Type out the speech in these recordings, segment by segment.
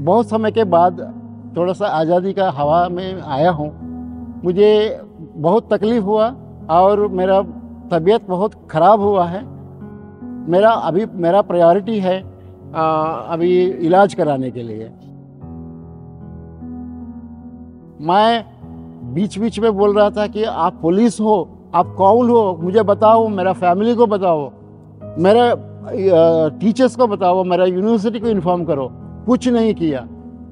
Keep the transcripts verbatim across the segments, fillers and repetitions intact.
बहुत समय के बाद थोड़ा सा आज़ादी का हवा में आया हूँ। मुझे बहुत तकलीफ़ हुआ और मेरा तबीयत बहुत ख़राब हुआ है। मेरा अभी मेरा प्रायोरिटी है आ, अभी इलाज कराने के लिए। मैं बीच बीच में बोल रहा था कि आप पुलिस हो, आप कौन हो, मुझे बताओ, मेरा फैमिली को बताओ, मेरे टीचर्स को बताओ, मेरा यूनिवर्सिटी को इन्फॉर्म करो। कुछ नहीं किया।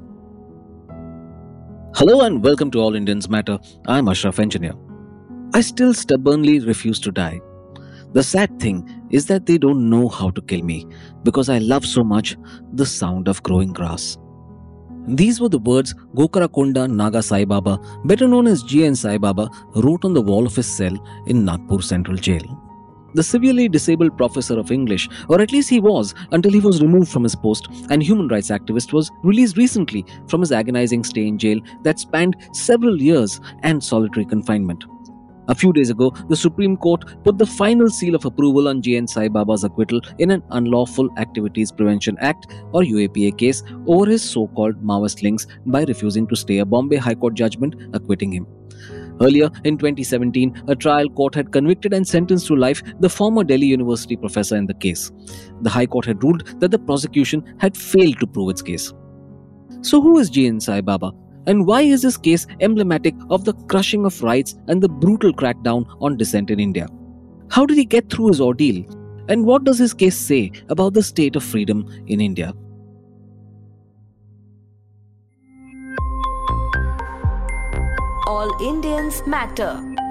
Hello and welcome to All Indians Matter. I'm Ashraf Engineer. I still stubbornly refuse to die. The sad thing is that they don't know how to kill me because I love so much the sound of growing grass. These were the words Gokarakonda Naga Sai Baba, better known as G N Sai Baba, wrote on the wall of his cell in Nagpur Central Jail. The severely disabled professor of English, or at least he was until he was removed from his post, and human rights activist, was released recently from his agonizing stay in jail that spanned several years and solitary confinement. A few days ago, the Supreme Court put the final seal of approval on G N Sai Baba's acquittal in an Unlawful Activities Prevention Act or U A P A case over his so-called Maoist links by refusing to stay a Bombay High Court judgment acquitting him. Earlier in twenty seventeen, a trial court had convicted and sentenced to life the former Delhi University professor in the case. The High Court had ruled that the prosecution had failed to prove its case. So who is G N Sai Baba? And why is this case emblematic of the crushing of rights and the brutal crackdown on dissent in India? How did he get through his ordeal? And what does his case say about the state of freedom in India? All Indians Matter.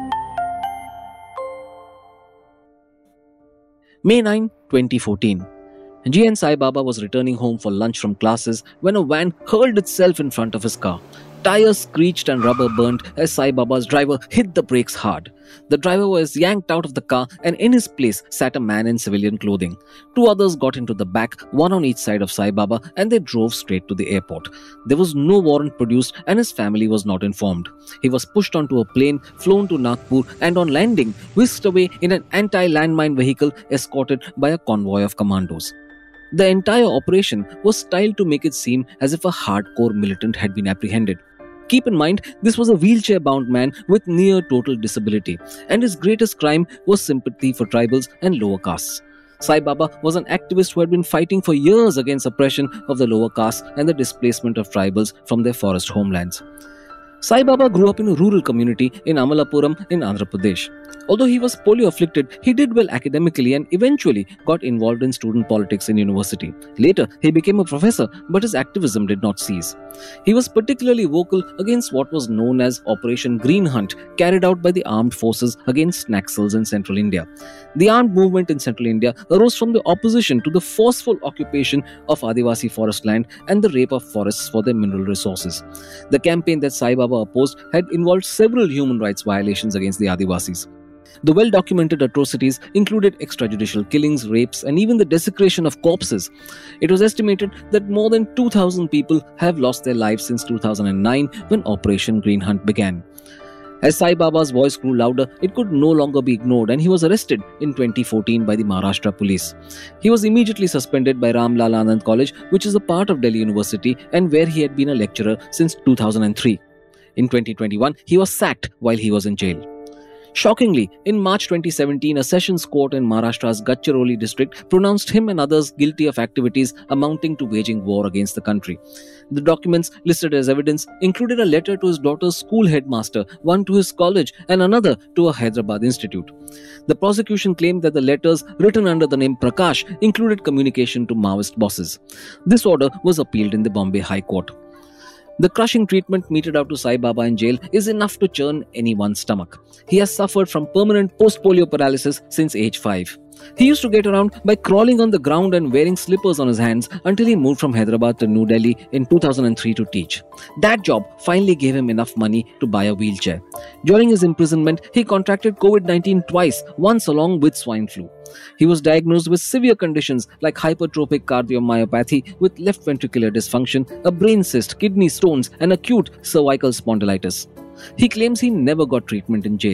May ninth, twenty fourteen. G N Sai Baba was returning home for lunch from classes when a van hurled itself in front of his car. Tires screeched and rubber burnt as Sai Baba's driver hit the brakes hard. The driver was yanked out of the car and in his place sat a man in civilian clothing. Two others got into the back, one on each side of Sai Baba, and they drove straight to the airport. There was no warrant produced and his family was not informed. He was pushed onto a plane, flown to Nagpur, and on landing, whisked away in an anti-landmine vehicle escorted by a convoy of commandos. The entire operation was styled to make it seem as if a hardcore militant had been apprehended. Keep in mind, this was a wheelchair-bound man with near total disability, and his greatest crime was sympathy for tribals and lower castes. Sai Baba was an activist who had been fighting for years against oppression of the lower castes and the displacement of tribals from their forest homelands. Sai Baba grew up in a rural community in Amalapuram in Andhra Pradesh. Although he was polio afflicted, he did well academically and eventually got involved in student politics in university. Later, he became a professor, but his activism did not cease. He was particularly vocal against what was known as Operation Green Hunt, carried out by the armed forces against Naxals in central India. The armed movement in central India arose from the opposition to the forceful occupation of Adivasi forest land and the rape of forests for their mineral resources. The campaign that Sai Baba opposed had involved several human rights violations against the Adivasis. The well-documented atrocities included extrajudicial killings, rapes, and even the desecration of corpses. It was estimated that more than two thousand people have lost their lives since two thousand nine when Operation Green Hunt began. As Sai Baba's voice grew louder, it could no longer be ignored and he was arrested in twenty fourteen by the Maharashtra police. He was immediately suspended by Ram Lal Anand College, which is a part of Delhi University and where he had been a lecturer since two thousand three. In twenty twenty-one, he was sacked while he was in jail. Shockingly, in March twenty seventeen, a sessions court in Maharashtra's Gadchiroli district pronounced him and others guilty of activities amounting to waging war against the country. The documents listed as evidence included a letter to his daughter's school headmaster, one to his college, and another to a Hyderabad institute. The prosecution claimed that the letters, written under the name Prakash, included communication to Maoist bosses. This order was appealed in the Bombay High Court. The crushing treatment meted out to Sai Baba in jail is enough to churn anyone's stomach. He has suffered from permanent post-polio paralysis since age five. He used to get around by crawling on the ground and wearing slippers on his hands until he moved from Hyderabad to New Delhi in two thousand three to teach. That job finally gave him enough money to buy a wheelchair. During his imprisonment, he contracted COVID nineteen twice, once along with swine flu. He was diagnosed with severe conditions like hypertrophic cardiomyopathy with left ventricular dysfunction, a brain cyst, kidney stones, and acute cervical spondylitis. He claims he never got treatment in jail.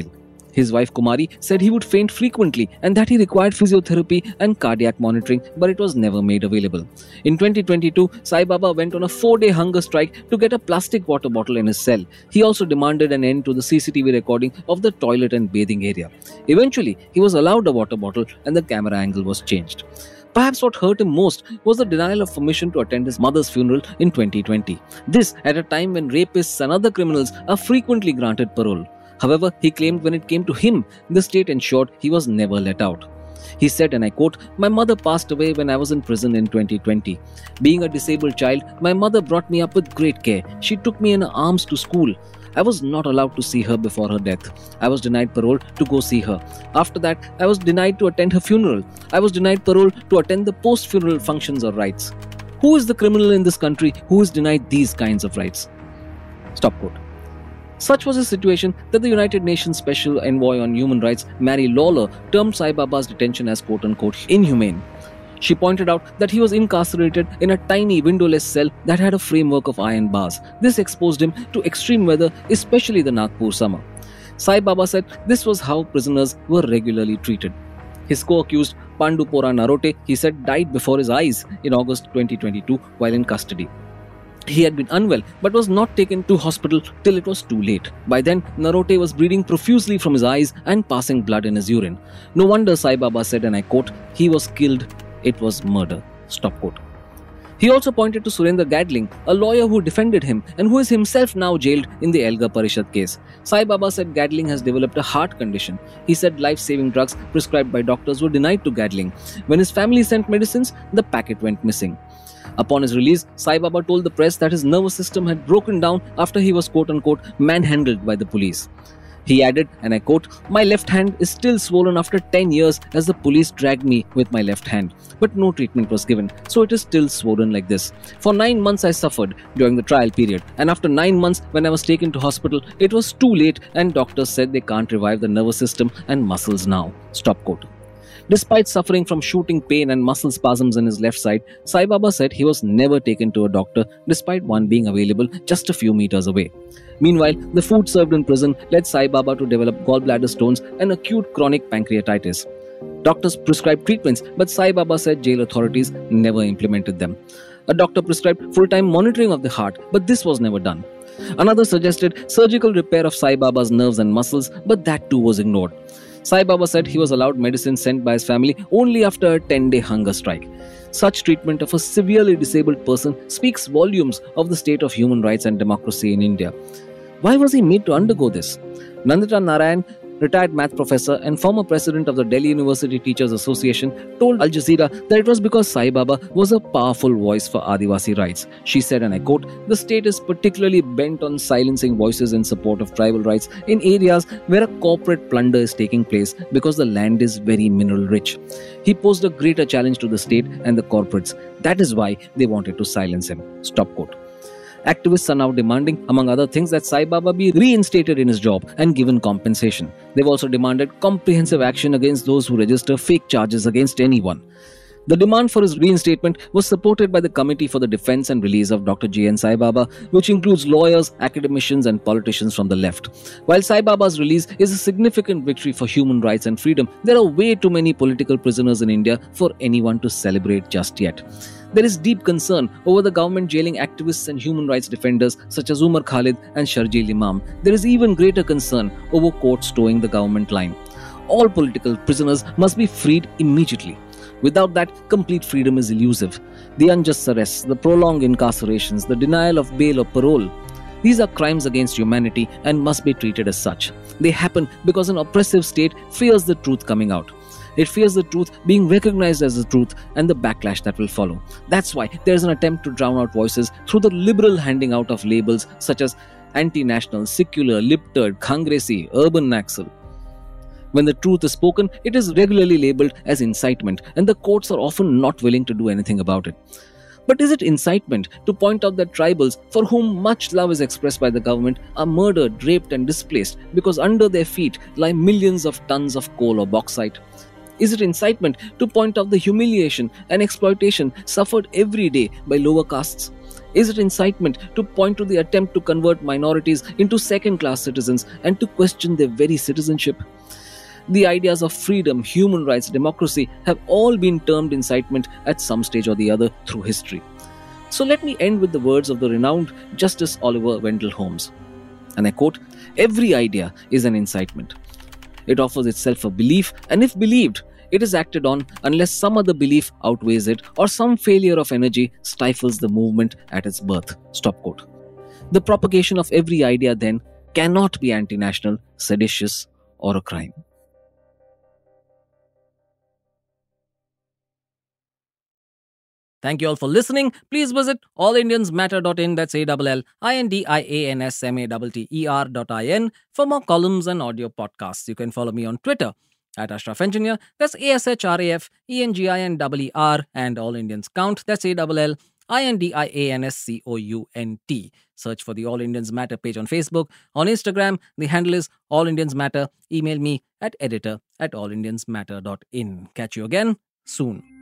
His wife Kumari said he would faint frequently and that he required physiotherapy and cardiac monitoring, but it was never made available. In twenty twenty-two, Sai Baba went on a four-day hunger strike to get a plastic water bottle in his cell. He also demanded an end to the C C T V recording of the toilet and bathing area. Eventually, he was allowed a water bottle and the camera angle was changed. Perhaps what hurt him most was the denial of permission to attend his mother's funeral in twenty twenty. This at a time when rapists and other criminals are frequently granted parole. However, he claimed when it came to him, the state ensured he was never let out. He said, and I quote, "My mother passed away when I was in prison in twenty twenty. Being a disabled child, my mother brought me up with great care. She took me in her arms to school. I was not allowed to see her before her death. I was denied parole to go see her. After that, I was denied to attend her funeral. I was denied parole to attend the post-funeral functions or rites. Who is the criminal in this country who is denied these kinds of rights?" Stop quote. Such was the situation that the United Nations Special Envoy on Human Rights, Mary Lawler, termed Sai Baba's detention as quote-unquote inhumane. She pointed out that he was incarcerated in a tiny windowless cell that had a framework of iron bars. This exposed him to extreme weather, especially the Nagpur summer. Sai Baba said this was how prisoners were regularly treated. His co-accused Pandupora Narote, he said, died before his eyes in August twenty twenty-two while in custody. He had been unwell but was not taken to hospital till it was too late. By then, Narote was bleeding profusely from his eyes and passing blood in his urine. No wonder Sai Baba said, and I quote, "He was killed. It was murder." Stop quote. He also pointed to Surendra Gadling, a lawyer who defended him and who is himself now jailed in the Elgar Parishad case. Sai Baba said Gadling has developed a heart condition. He said life-saving drugs prescribed by doctors were denied to Gadling. When his family sent medicines, the packet went missing. Upon his release, Sai Baba told the press that his nervous system had broken down after he was quote-unquote manhandled by the police. He added, and I quote, "My left hand is still swollen after ten years as the police dragged me with my left hand. But no treatment was given, so it is still swollen like this. For nine months I suffered during the trial period, and after nine months when I was taken to hospital, it was too late and doctors said they can't revive the nervous system and muscles now." Stop quote. Despite suffering from shooting pain and muscle spasms in his left side, Sai Baba said he was never taken to a doctor despite one being available just a few meters away. Meanwhile, the food served in prison led Sai Baba to develop gallbladder stones and acute chronic pancreatitis. Doctors prescribed treatments, but Sai Baba said jail authorities never implemented them. A doctor prescribed full-time monitoring of the heart, but this was never done. Another suggested surgical repair of Sai Baba's nerves and muscles, but that too was ignored. Sai Baba said he was allowed medicine sent by his family only after a ten-day hunger strike. Such treatment of a severely disabled person speaks volumes of the state of human rights and democracy in India. Why was he made to undergo this? Nandita Narayan, retired math professor and former president of the Delhi University Teachers Association, told Al Jazeera that it was because Sai Baba was a powerful voice for Adivasi rights. She said, and I quote, "The state is particularly bent on silencing voices in support of tribal rights in areas where a corporate plunder is taking place because the land is very mineral rich." He posed a greater challenge to the state and the corporates. That is why they wanted to silence him. Stop quote. Activists are now demanding, among other things, that Sai Baba be reinstated in his job and given compensation. They've also demanded comprehensive action against those who register fake charges against anyone. The demand for his reinstatement was supported by the Committee for the Defense and Release of Doctor J N Sai Baba, which includes lawyers, academicians and politicians from the left. While Sai Baba's release is a significant victory for human rights and freedom, there are way too many political prisoners in India for anyone to celebrate just yet. There is deep concern over the government jailing activists and human rights defenders such as Umar Khalid and Sharjeel Imam. There is even greater concern over courts towing the government line. All political prisoners must be freed immediately. Without that, complete freedom is elusive. The unjust arrests, the prolonged incarcerations, the denial of bail or parole, these are crimes against humanity and must be treated as such. They happen because an oppressive state fears the truth coming out. It fears the truth being recognized as the truth and the backlash that will follow. That's why there is an attempt to drown out voices through the liberal handing out of labels such as anti-national, secular, lip-turd, Congressy, urban Naxal. When the truth is spoken, it is regularly labeled as incitement, and the courts are often not willing to do anything about it. But is it incitement to point out that tribals, for whom much love is expressed by the government, are murdered, raped and displaced because under their feet lie millions of tons of coal or bauxite? Is it incitement to point out the humiliation and exploitation suffered every day by lower castes? Is it incitement to point to the attempt to convert minorities into second-class citizens and to question their very citizenship? The ideas of freedom, human rights, democracy have all been termed incitement at some stage or the other through history. So let me end with the words of the renowned Justice Oliver Wendell Holmes. And I quote, "Every idea is an incitement. It offers itself a belief, and if believed, it is acted on unless some other belief outweighs it or some failure of energy stifles the movement at its birth." Stop quote. The propagation of every idea, then, cannot be anti-national, seditious, or a crime. Thank you all for listening. Please visit all indians matter dot in, that's A L L I N D I A N S M A T T E R dot I N for more columns and audio podcasts. You can follow me on Twitter at Ashraf Engineer, that's A S H R A F E N G I N E E R, and All Indians Count, that's A L L I N D I A N S C O U N T. Search for the All Indians Matter page on Facebook. On Instagram, the handle is All Indians Matter. Email me at editor at all indians matter dot in. Catch you again soon.